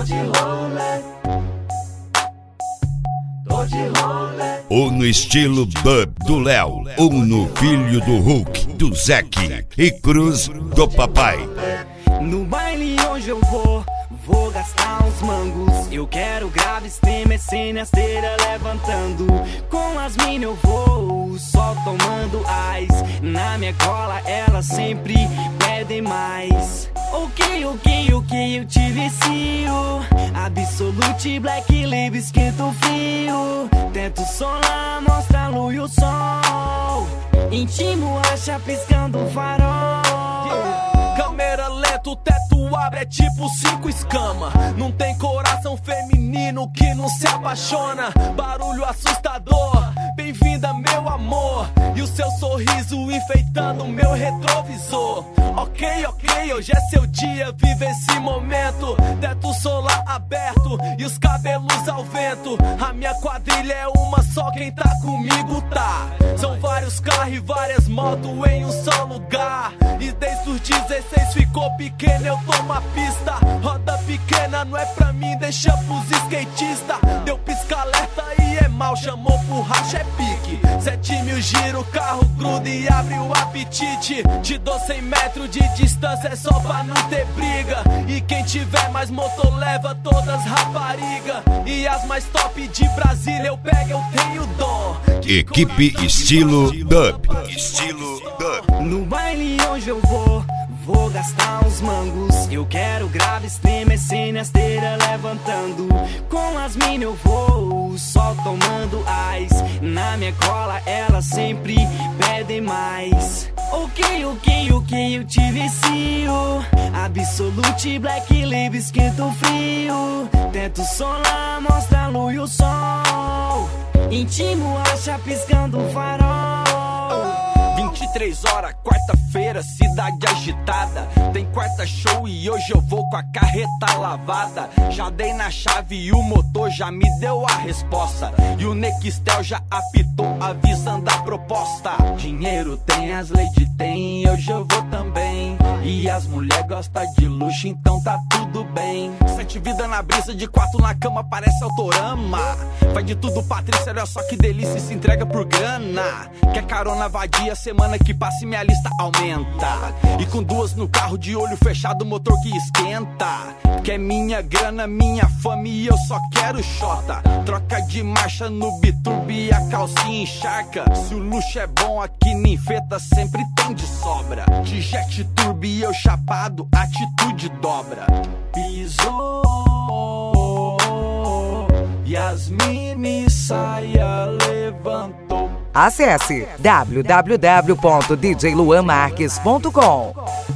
Ou no estilo dub do Léo, ou no filho do Hulk, do Zeke e Cruz do papai. No baile onde eu vou gastar uns mangos. Eu quero grave, estremecendo, a esteira levantando. Com as minas eu vou, só tomando ice. Na minha cola elas sempre pedem mais. O que eu te vicio? Absolute Black Label esquenta o frio. Tento solar, mostra a luz e o sol. Intimo acha piscando o farol. Câmera lenta, o teto abre, é tipo 5 escamas. Não tem coração feminino que não se apaixona. Barulho assustador, bem-vinda meu amor. E o seu sorriso enfeitando meu retrovisor. Ok, hoje é seu dia, vive esse momento. Teto solar aberto e os cabelos ao vento. A minha quadrilha é uma só, quem tá comigo tá. São vários carros e várias motos em um só lugar. E desde os 16 ficou pequeno, eu tomo a pista. Roda pequena não é pra mim, deixa pros skatistas. Deu pisca-alerta e é mal, chamou por racha, é pique. 7.000 giro, carro gruda e abre o apetite. Te dou 100 metros de distância, é só pra não ter briga. E quem tiver mais motor leva todas rapariga. E as mais top de Brasília eu pego, eu tenho dom. Equipe estilo dub. Estilo dub. No baile onde eu vou gastar uns mangos. Eu quero grave, estremecendo, a esteira levantando. Com as minas eu vou, só tomando ice. Na minha cola elas sempre pedem mais. O que eu te vicio? Absolute Black Label esquenta o frio. Tento solar, mostra a luz e o sol. Intimo acha piscando o farol. 23 horas, quarta-feira, cidade agitada. Tem quarta show e hoje eu vou com a carreta lavada. Já dei na chave e o motor já me deu a resposta. E o Nextel já apitou avisando a proposta. Dinheiro tem, as lady tem, hoje eu vou também. E as mulher gostam de luxo, então tá tudo bem. 7 vida na brisa, de 4 na cama, parece Autorama. Vai de tudo, Patrícia, olha só que delícia, se entrega por grana. Quer carona vadia, semana que passa e minha lista aumenta. E com 2 no carro, de olho fechado, motor que esquenta. Que é minha grana, minha fama e eu só quero xota. Troca de marcha no biturbo e a calcinha encharca. Se o luxo é bom, aqui ninfeta sempre tem de sobra. De jet turbo e eu chapado, atitude dobra. Pisou, Yasmine saia levantou. Acesse www.djluanmarques.com.